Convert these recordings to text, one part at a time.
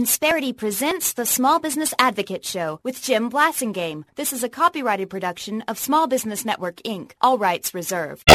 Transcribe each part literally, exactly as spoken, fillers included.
Insperity presents the Small Business Advocate Show with Jim Blasingame. This is a copyrighted production of Small Business Network, Incorporated. All rights reserved.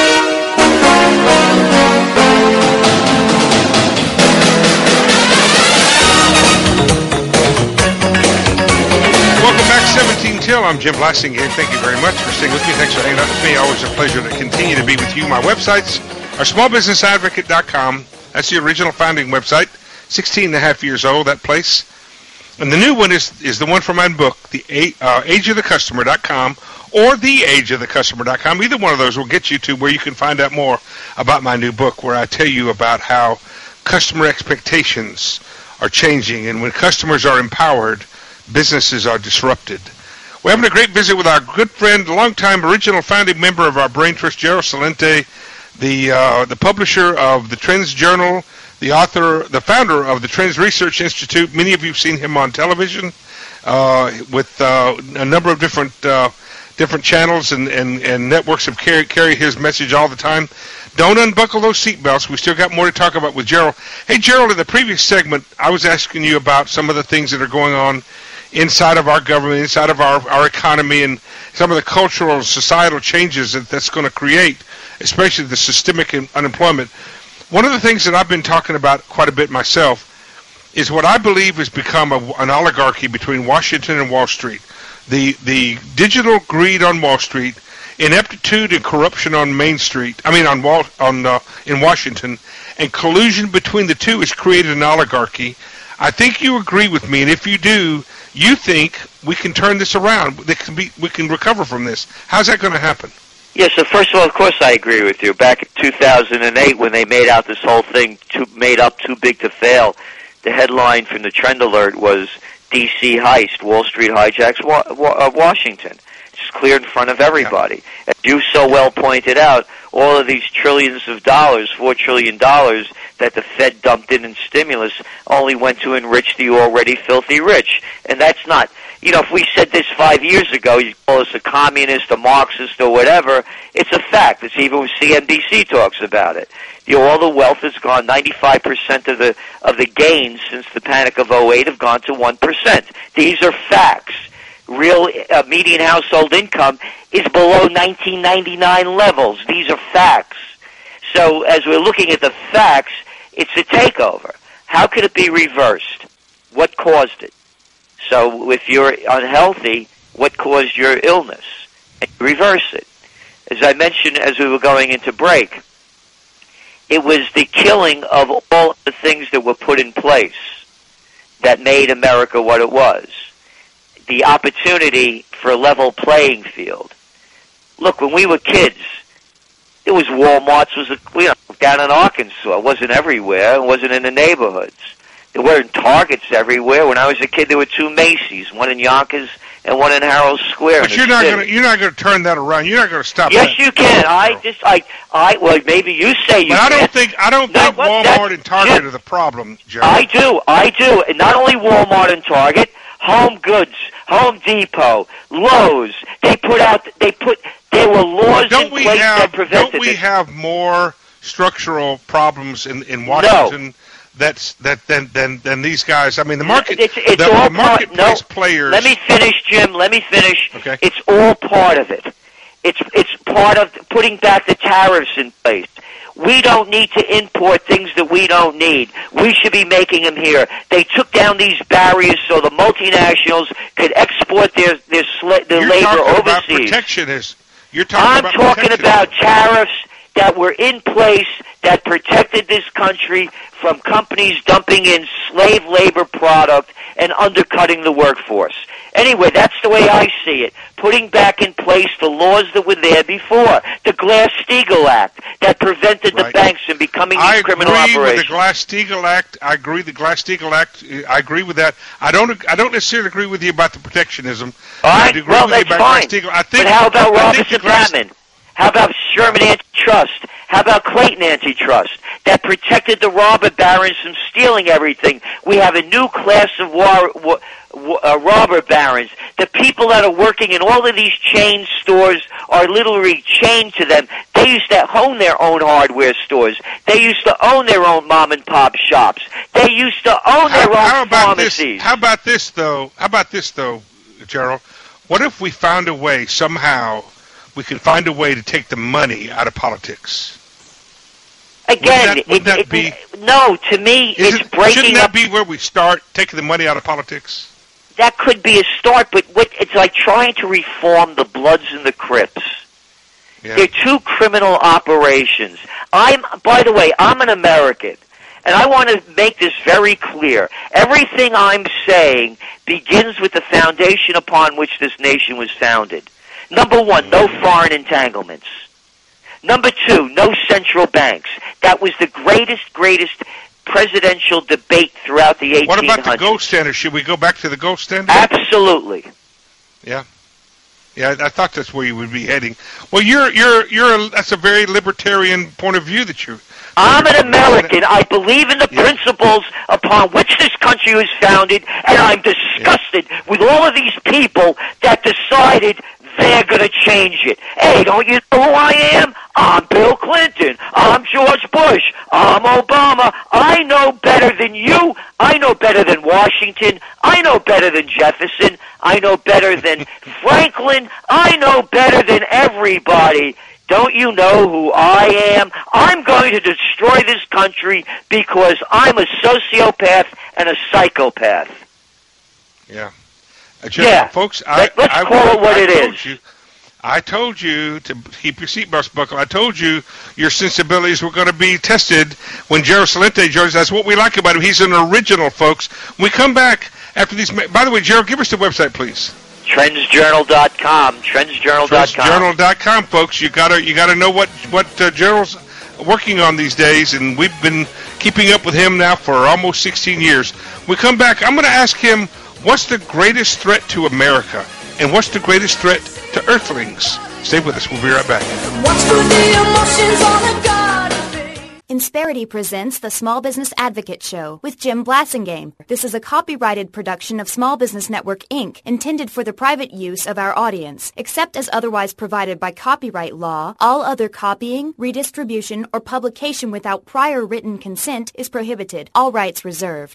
Welcome back, seventeen till. I'm Jim Blasingame. Thank you very much for staying with me. Thanks for hanging out with me. Always a pleasure to continue to be with you. My websites are small business advocate dot com. That's the original founding website. sixteen and a half years old, that place. And the new one is is the one from my book, the uh, age of the customer dot com or the age of the customer dot com. Either one of those will get you to where you can find out more about my new book, where I tell you about how customer expectations are changing, and when customers are empowered, businesses are disrupted. We're having a great visit with our good friend, longtime original founding member of our Brain Trust, Gerald Celente, the uh, the publisher of the Trends Journal, the author, the founder of the Trends Research Institute. Many of you have seen him on television uh, with uh, a number of different uh, different channels and, and, and networks of carry, carry his message all the time. Don't unbuckle those seatbelts. We still got more to talk about with Gerald. Hey, Gerald, in the previous segment, I was asking you about some of the things that are going on inside of our government, inside of our, our economy, and some of the cultural and societal changes that that's going to create, especially the systemic unemployment. One of the things that I've been talking about quite a bit myself is what I believe has become a, an oligarchy between Washington and Wall Street. The the digital greed on Wall Street, ineptitude and corruption on Main Street, I mean on Wall, on uh, in Washington, and collusion between the two has created an oligarchy. I think you agree with me, and if you do, you think we can turn this around. They can be, we can recover from this. How's that going to happen? Yeah, so first of all, of course I agree with you. Back in two thousand eight, when they made out this whole thing, too, made up too big to fail, the headline from the Trend Alert was D C heist, Wall Street hijacks wa- wa- uh, Washington. It's clear in front of everybody. Yeah. As you so well pointed out, all of these trillions of dollars, four trillion dollars that the Fed dumped in in stimulus only went to enrich the already filthy rich. And that's not... You know, if we said this five years ago, you'd call us a communist, a Marxist, or whatever. It's a fact. It's even when C N B C talks about it. You know, all the wealth has gone. ninety-five percent of the of the gains since the Panic of oh eight have gone to one percent. These are facts. Real uh, median household income is below nineteen ninety-nine levels. These are facts. So as we're looking at the facts, it's a takeover. How could it be reversed? What caused it? So if you're unhealthy, what caused your illness? And reverse it. As I mentioned as we were going into break, it was the killing of all the things that were put in place that made America what it was. The opportunity for a level playing field. Look, when we were kids, it was Walmart's, was a, you know, down in Arkansas. It wasn't everywhere. It wasn't in the neighborhoods. There weren't Targets everywhere. When I was a kid, there were two Macy's, one in Yonkers and one in Harold Square. But you're not going to you're not going to turn that around. You're not going to stop. Yes, that. you can. I just I I well maybe you say you. But I don't can. think I don't no, think what, Walmart and Target Jim, are the problem, Jerry. I do. I do. And not only Walmart and Target, Home Goods, Home Depot, Lowe's. They put out. They put. There were laws don't in we place have, that prevented Don't we this. have more structural problems in in Washington? No. That's that than than than these guys. I mean, the market, it's, it's the, all the marketplace part, no, players. Let me finish, Jim. Let me finish. Okay. It's all part of it. It's it's part of putting back the tariffs in place. We don't need to import things that we don't need. We should be making them here. They took down these barriers so the multinationals could export their their, sla- their You're labor talking overseas. About protectionist. You're talking I'm about talking about tariffs that were in place that protected this country from companies dumping in slave labor product and undercutting the workforce. Anyway, that's the way I see it. Putting back in place the laws that were there before. The Glass-Steagall Act that prevented right. the banks from becoming these I criminal agree operations. with the Glass-Steagall Act. I agree the Glass-Steagall Act. I agree with that. I don't. I don't necessarily agree with you about the protectionism. All right. I agree well, with that's you about fine. Glass-Steagall. I think, but how about I Robinson think Glass- Patman? How about Sherman Antitrust? How about Clayton Antitrust that protected the robber barons from stealing everything? We have a new class of war, war, war, uh, robber barons The people that are working in all of these chain stores are literally chained to them. They used to own their own hardware stores. They used to own their own mom and pop shops. They used to own their how, own how about pharmacies. This? How about this though? How about this though, Gerald? What if we found a way somehow we can find a way to take the money out of politics? Again, wouldn't that, wouldn't it, that it, be, no. To me, is it's it, breaking shouldn't that up. be where we start taking the money out of politics? That could be a start, but what, it's like trying to reform the Bloods and the Crips. Yeah. They're two criminal operations. I'm, by the way, I'm an American, and I want to make this very clear. Everything I'm saying begins with the foundation upon which this nation was founded. Number one, no foreign entanglements. Number two, no central banks. That was the greatest, greatest presidential debate throughout the eighteen hundreds. What about the gold standard? Should we go back to the gold standard? Absolutely. Yeah. Yeah, I thought that's where you would be heading. Well, you're you're you're a, that's a very libertarian point of view that you. I'm an American. I believe in the yeah. principles upon which this country was founded, and I'm disgusted yeah. with all of these people that decided they're going to change it. Hey, don't you know who I am? I'm Bill Clinton. I'm George Bush. I'm Obama. I know better than you. I know better than Washington. I know better than Jefferson. I know better than Franklin. I know better than everybody. Don't you know who I am? I'm going to destroy this country because I'm a sociopath and a psychopath. Yeah. Uh, Jeff, yeah, folks, I, let's I, call I, it what I it told is. You, I told you to keep your seatbelts buckled. I told you your sensibilities were going to be tested when Gerald Celente joins. That's what we like about him. He's an original, folks. When we come back after these. By the way, Gerald, give us the website, please. Trends Journal dot com. Trends Journal dot com. Trends Journal dot com, folks. You gotta you gotta know what what uh, Gerald's working on these days, and we've been keeping up with him now for almost sixteen years. When we come back, I'm going to ask him, what's the greatest threat to America, and what's the greatest threat to Earthlings? Stay with us. We'll be right back. What's for the emotions on a God? Insperity presents the Small Business Advocate Show with Jim Blasingame. This is a copyrighted production of Small Business Network, Incorporated, intended for the private use of our audience. Except as otherwise provided by copyright law, all other copying, redistribution, or publication without prior written consent is prohibited. All rights reserved.